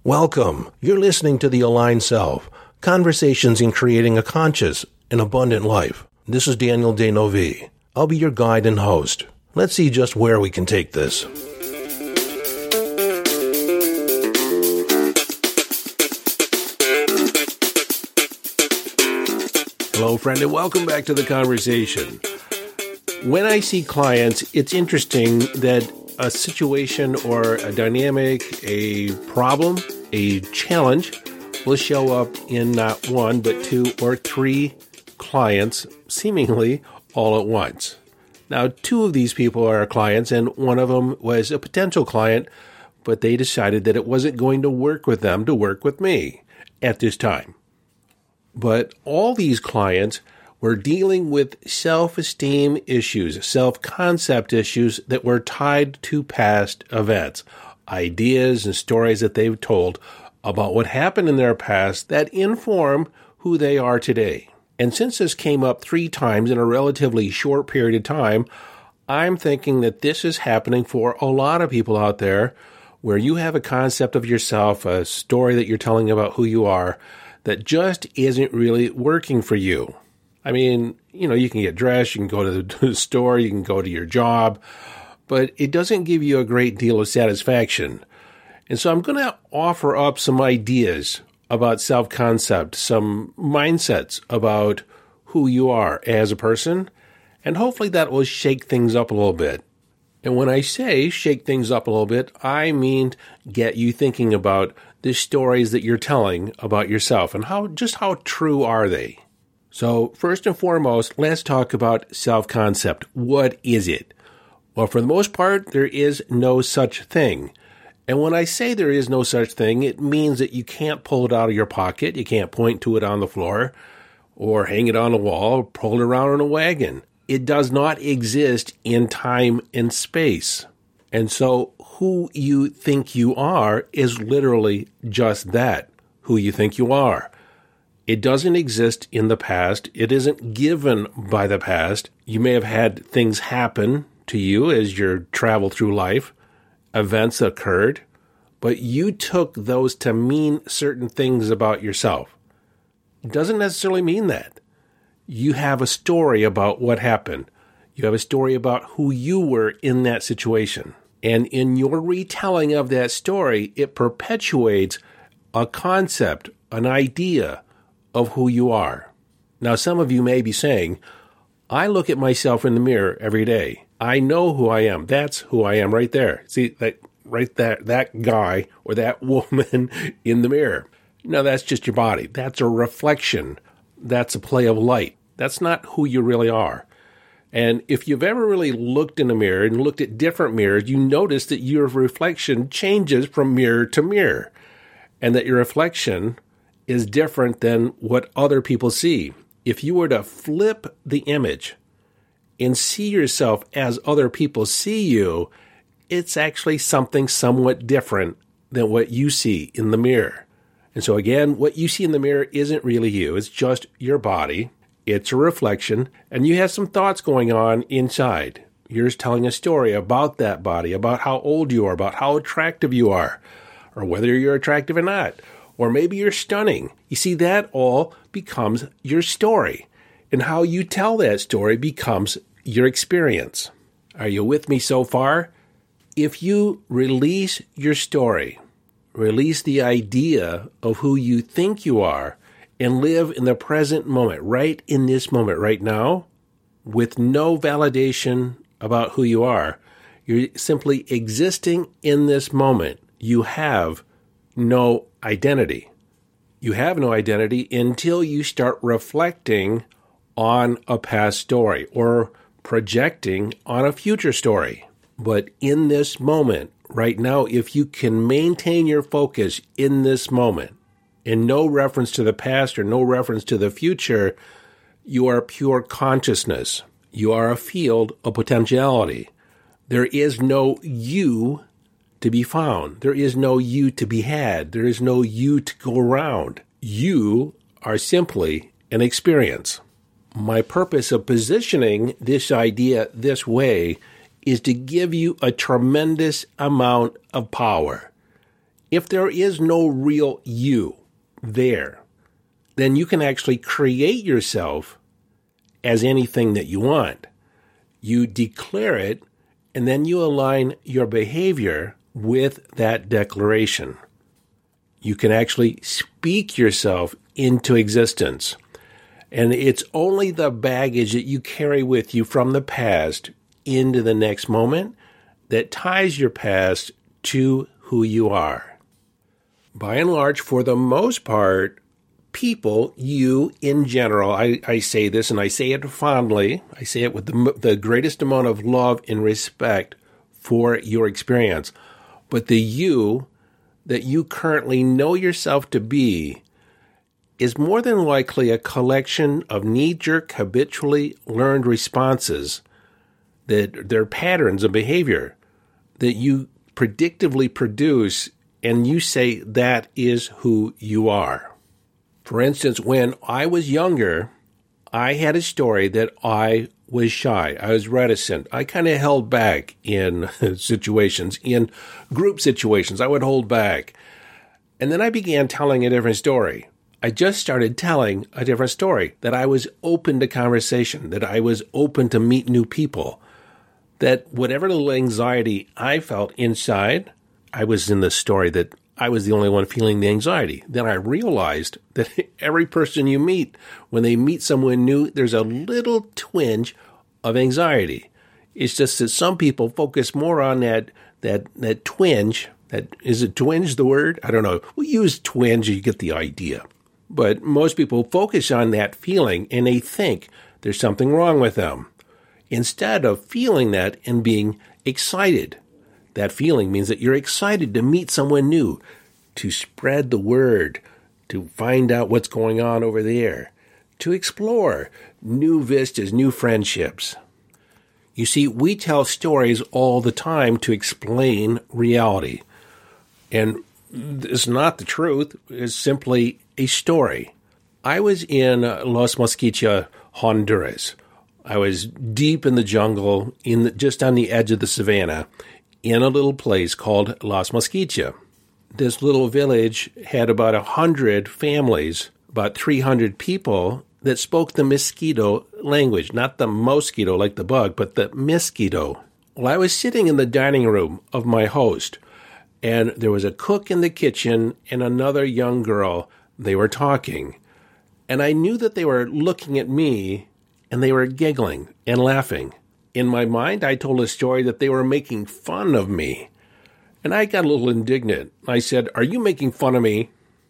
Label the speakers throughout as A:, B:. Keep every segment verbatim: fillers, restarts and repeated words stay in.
A: Welcome. You're listening to The Aligned Self, Conversations in Creating a Conscious and Abundant Life. This is Daniel D'Neuville. I'll be your guide and host. Let's see just where we can take this. Hello, friend, and welcome back to the conversation. When I see clients, it's interesting that a situation or a dynamic, a problem, a challenge will show up in not one, but two or three clients, seemingly all at once. Now, two of these people are clients, and one of them was a potential client, but they decided that it wasn't going to work with them to work with me at this time. But all these clients were dealing with self-esteem issues, self-concept issues that were tied to past events, ideas and stories that they've told about what happened in their past that inform who they are today. And since this came up three times in a relatively short period of time, I'm thinking that this is happening for a lot of people out there where you have a concept of yourself, a story that you're telling about who you are, that just isn't really working for you. I mean, you know, you can get dressed, you can go to the store, you can go to your job, but it doesn't give you a great deal of satisfaction. And so I'm going to offer up some ideas about self-concept, some mindsets about who you are as a person, and hopefully that will shake things up a little bit. And when I say shake things up a little bit, I mean get you thinking about the stories that you're telling about yourself and how just how true are they. So first and foremost, let's talk about self-concept. What is it? Well, for the most part, there is no such thing. And when I say there is no such thing, it means that you can't pull it out of your pocket, you can't point to it on the floor, or hang it on a wall, or pull it around in a wagon. It does not exist in time and space. And so who you think you are is literally just that, who you think you are. It doesn't exist in the past. It isn't given by the past. You may have had things happen to you as you travel through life. Events occurred, but you took those to mean certain things about yourself. It doesn't necessarily mean that. You have a story about what happened. You have a story about who you were in that situation. And in your retelling of that story, it perpetuates a concept, an idea of who you are. Now, some of you may be saying, I look at myself in the mirror every day. I know who I am. That's who I am right there. See, that right there, that guy or that woman in the mirror. No, that's just your body. That's a reflection. That's a play of light. That's not who you really are. And if you've ever really looked in a mirror and looked at different mirrors, you notice that your reflection changes from mirror to mirror, and that your reflection is different than what other people see. If you were to flip the image and see yourself as other people see you, it's actually something somewhat different than what you see in the mirror. And so again, what you see in the mirror isn't really you. It's just your body. It's a reflection, and you have some thoughts going on inside. You're just telling a story about that body, about how old you are, about how attractive you are, or whether you're attractive or not. Or maybe you're stunning. You see, that all becomes your story. And how you tell that story becomes your experience. Are you with me so far? If you release your story, release the idea of who you think you are, and live in the present moment, right in this moment, right now, with no validation about who you are, you're simply existing in this moment. You have no identity. You have no identity until you start reflecting on a past story or projecting on a future story. But in this moment, right now, if you can maintain your focus in this moment, and no reference to the past or no reference to the future, you are pure consciousness. You are a field of potentiality. There is no you to be found. There is no you to be had. There is no you to go around. You are simply an experience. My purpose of positioning this idea this way is to give you a tremendous amount of power. If there is no real you there, then you can actually create yourself as anything that you want. You declare it, and then you align your behavior with that declaration. You can actually speak yourself into existence. And it's only the baggage that you carry with you from the past into the next moment that ties your past to who you are. By and large, for the most part, people, you in general, I, I say this and I say it fondly, I say it with the, the greatest amount of love and respect for your experience. But the you that you currently know yourself to be is more than likely a collection of knee-jerk, habitually learned responses that they're patterns of behavior that you predictively produce, and you say that is who you are. For instance, when I was younger, I had a story that I was shy. I was reticent. I kind of held back in situations, in group situations. I would hold back. And then I began telling a different story. I just started telling a different story, that I was open to conversation, that I was open to meet new people, that whatever little anxiety I felt inside, I was in the story that I was the only one feeling the anxiety. Then I realized that every person you meet, when they meet someone new, there's a little twinge of anxiety. It's just that some people focus more on that that that twinge. That is it twinge the word? I don't know. We use twinge, you get the idea. But most people focus on that feeling and they think there's something wrong with them, instead of feeling that and being excited. That feeling means that you're excited to meet someone new, to spread the word, to find out what's going on over there, to explore new vistas, new friendships. You see, we tell stories all the time to explain reality. And it's not the truth. It's simply a story. I was in Los Mosquitia, Honduras. I was deep in the jungle, in the, just on the edge of the savannah, in a little place called Los Mosquitia. This little village had about a hundred families, about three hundred people that spoke the mosquito language, not the mosquito like the bug, but the mosquito. Well, I was sitting in the dining room of my host, and there was a cook in the kitchen and another young girl. They were talking, and I knew that they were looking at me, and they were giggling and laughing. In my mind, I told a story that they were making fun of me. And I got a little indignant. I said, "Are you making fun of me?"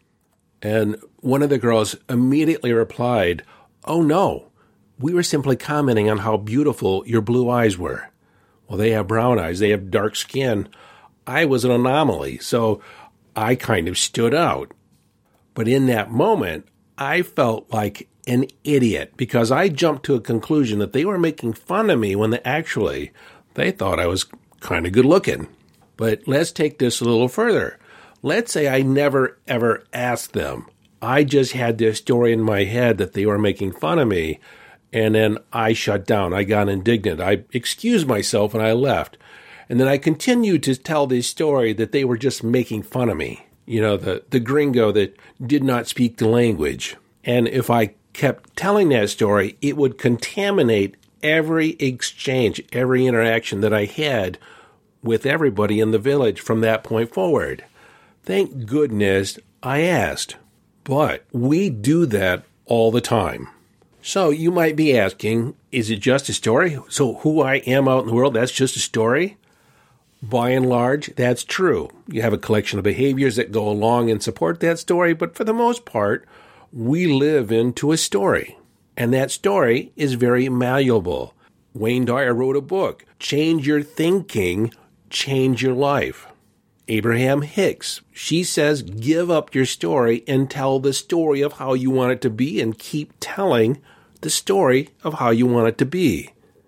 A: And one of the girls immediately replied, "Oh, no. We were simply commenting on how beautiful your blue eyes were." Well, they have brown eyes. They have dark skin. I was an anomaly, so I kind of stood out. But in that moment, I felt like an idiot because I jumped to a conclusion that they were making fun of me when they actually, they thought I was kind of good looking. But let's take this a little further. Let's say I never, ever asked them. I just had this story in my head that they were making fun of me, and then I shut down. I got indignant. I excused myself, and I left. And then I continued to tell this story that they were just making fun of me. You know, the, the gringo that did not speak the language. And if I kept telling that story, it would contaminate every exchange, every interaction that I had with everybody in the village from that point forward. Thank goodness I asked. But we do that all the time. So you might be asking, is it just a story? So who I am out in the world, that's just a story? By and large, that's true. You have a collection of behaviors that go along and support that story, but for the most part, we live into a story. And that story is very malleable. Wayne Dyer wrote a book, Change Your Thinking, Change Your Life. Abraham Hicks, she says, give up your story and tell the story of how you want it to be and keep telling the story of how you want it to be.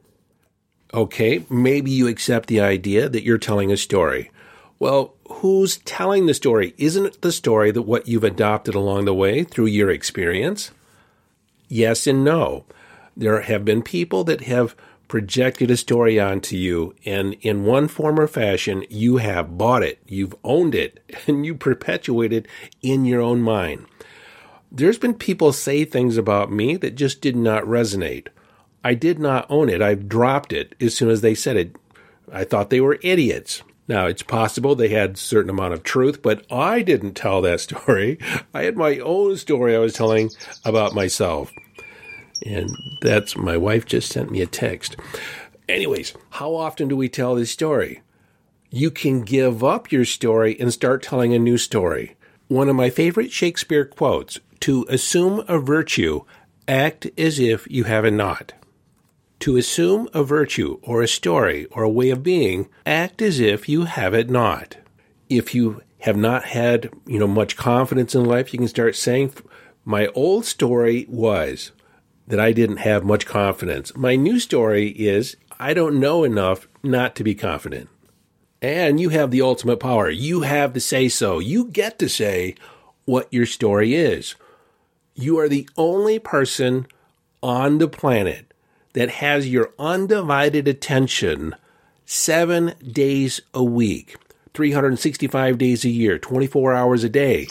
A: Okay, maybe you accept the idea that you're telling a story. Well, who's telling the story? Isn't it the story that what you've adopted along the way through your experience? Yes and no. There have been people that have projected a story onto you, and in one form or fashion, you have bought it, you've owned it, and you perpetuate it in your own mind. There's been people say things about me that just did not resonate. I did not own it. I dropped it as soon as they said it. I thought they were idiots. Now, it's possible they had a certain amount of truth, but I didn't tell that story. I had my own story I was telling about myself. And that's, my wife just sent me a text. Anyways, how often do we tell this story? You can give up your story and start telling a new story. One of my favorite Shakespeare quotes, "To assume a virtue, act as if you have it not." To assume a virtue or a story or a way of being, act as if you have it not. If you have not had, you know, much confidence in life, you can start saying, my old story was that I didn't have much confidence. My new story is I don't know enough not to be confident. And you have the ultimate power. You have the say-so. You get to say what your story is. You are the only person on the planet that has your undivided attention seven days a week, three hundred sixty-five days a year, twenty-four hours a day.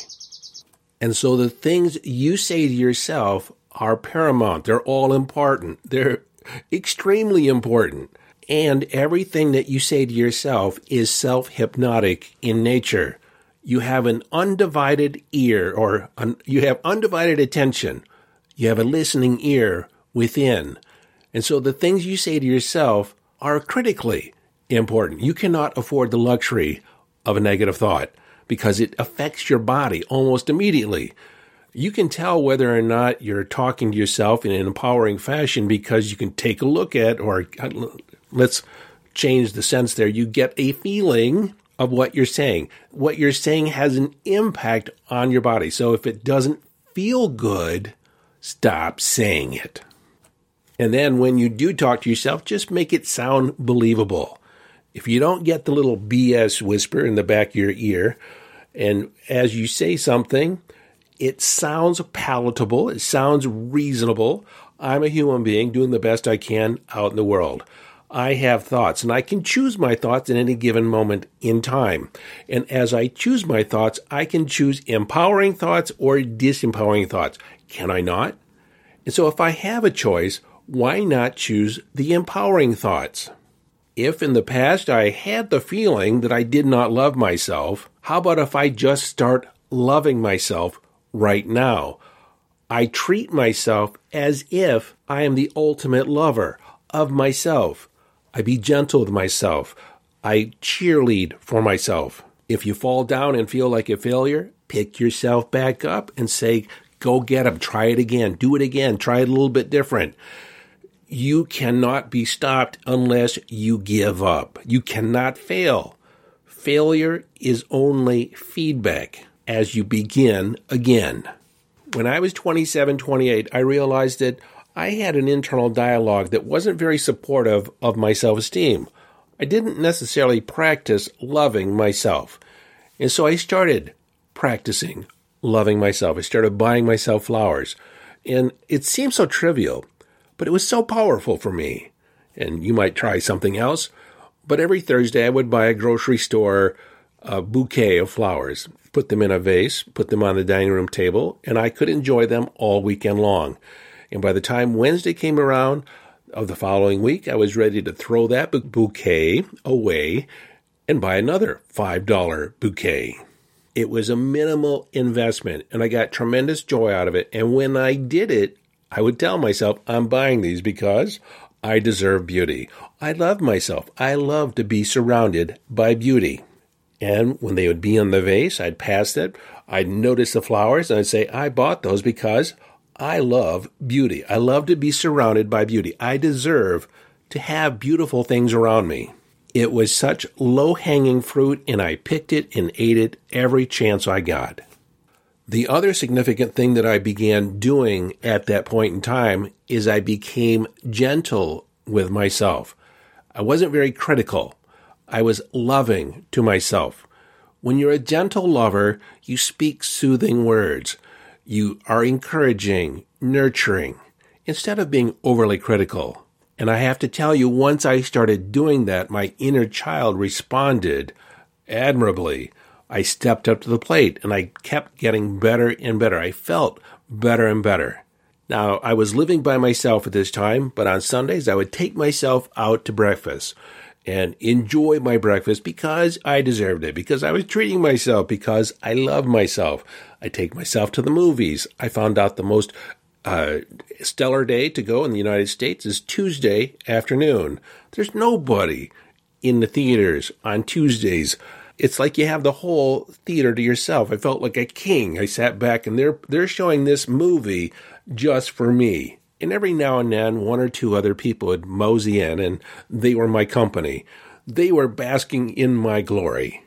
A: And so the things you say to yourself are paramount. They're all important. They're extremely important. And everything that you say to yourself is self-hypnotic in nature. You have an undivided ear, or un- you have undivided attention. You have a listening ear within. And so the things you say to yourself are critically important. You cannot afford the luxury of a negative thought because it affects your body almost immediately. You can tell whether or not you're talking to yourself in an empowering fashion because you can take a look at, or let's change the sense there, you get a feeling of what you're saying. What you're saying has an impact on your body. So if it doesn't feel good, stop saying it. And then when you do talk to yourself, just make it sound believable. If you don't get the little B S whisper in the back of your ear, and as you say something, it sounds palatable, it sounds reasonable. I'm a human being doing the best I can out in the world. I have thoughts, and I can choose my thoughts at any given moment in time. And as I choose my thoughts, I can choose empowering thoughts or disempowering thoughts. Can I not? And so if I have a choice, why not choose the empowering thoughts? If in the past I had the feeling that I did not love myself, how about if I just start loving myself right now? I treat myself as if I am the ultimate lover of myself. I be gentle with myself. I cheerlead for myself. If you fall down and feel like a failure, pick yourself back up and say, go get 'em. Try it again. Do it again. Try it a little bit different. You cannot be stopped unless you give up. You cannot fail. Failure is only feedback as you begin again. When I was twenty-seven, twenty-eight, I realized that I had an internal dialogue that wasn't very supportive of my self-esteem. I didn't necessarily practice loving myself. And so I started practicing loving myself. I started buying myself flowers. And it seemed so trivial, but it was so powerful for me. And you might try something else. But every Thursday I would buy a grocery store a bouquet of flowers, put them in a vase, put them on the dining room table, and I could enjoy them all weekend long. And by the time Wednesday came around of the following week, I was ready to throw that bouquet away and buy another five dollar bouquet. It was a minimal investment, and I got tremendous joy out of it. And when I did it, I would tell myself, I'm buying these because I deserve beauty. I love myself. I love to be surrounded by beauty. And when they would be on the vase, I'd pass it. I'd notice the flowers, and I'd say, I bought those because I love beauty. I love to be surrounded by beauty. I deserve to have beautiful things around me. It was such low-hanging fruit, and I picked it and ate it every chance I got. The other significant thing that I began doing at that point in time is I became gentle with myself. I wasn't very critical. I was loving to myself. When you're a gentle lover, you speak soothing words. You are encouraging, nurturing, instead of being overly critical. And I have to tell you, once I started doing that, my inner child responded admirably. I stepped up to the plate, and I kept getting better and better. I felt better and better. Now, I was living by myself at this time, but on Sundays, I would take myself out to breakfast and enjoy my breakfast because I deserved it, because I was treating myself, because I love myself. I take myself to the movies. I found out the most uh, stellar day to go in the United States is Tuesday afternoon. There's nobody in the theaters on Tuesdays. It's like you have the whole theater to yourself. I felt like a king. I sat back and they're they're showing this movie just for me. And every now and then, one or two other people would mosey in, and they were my company. They were basking in my glory.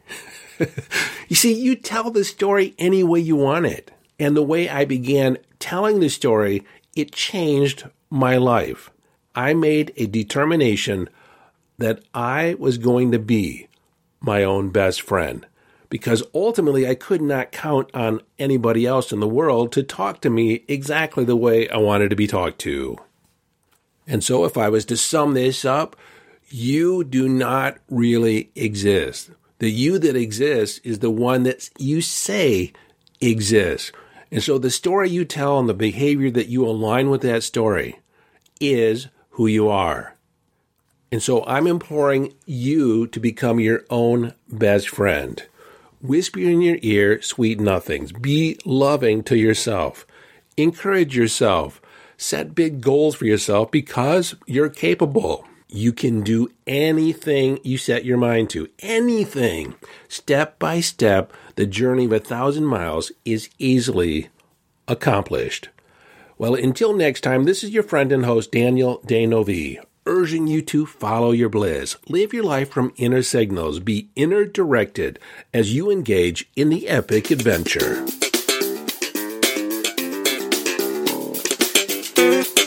A: You see, you tell the story any way you want it. And the way I began telling the story, it changed my life. I made a determination that I was going to be my own best friend, because ultimately I could not count on anybody else in the world to talk to me exactly the way I wanted to be talked to. And so if I was to sum this up, you do not really exist. The you that exists is the one that you say exists. And so the story you tell and the behavior that you align with that story is who you are. And so I'm imploring you to become your own best friend. Whisper in your ear sweet nothings. Be loving to yourself. Encourage yourself. Set big goals for yourself because you're capable. You can do anything you set your mind to. Anything. Step by step, the journey of a thousand miles is easily accomplished. Well, until next time, this is your friend and host, Daniel D'Neuville, urging you to follow your bliss. Live your life from inner signals. Be inner directed as you engage in the epic adventure.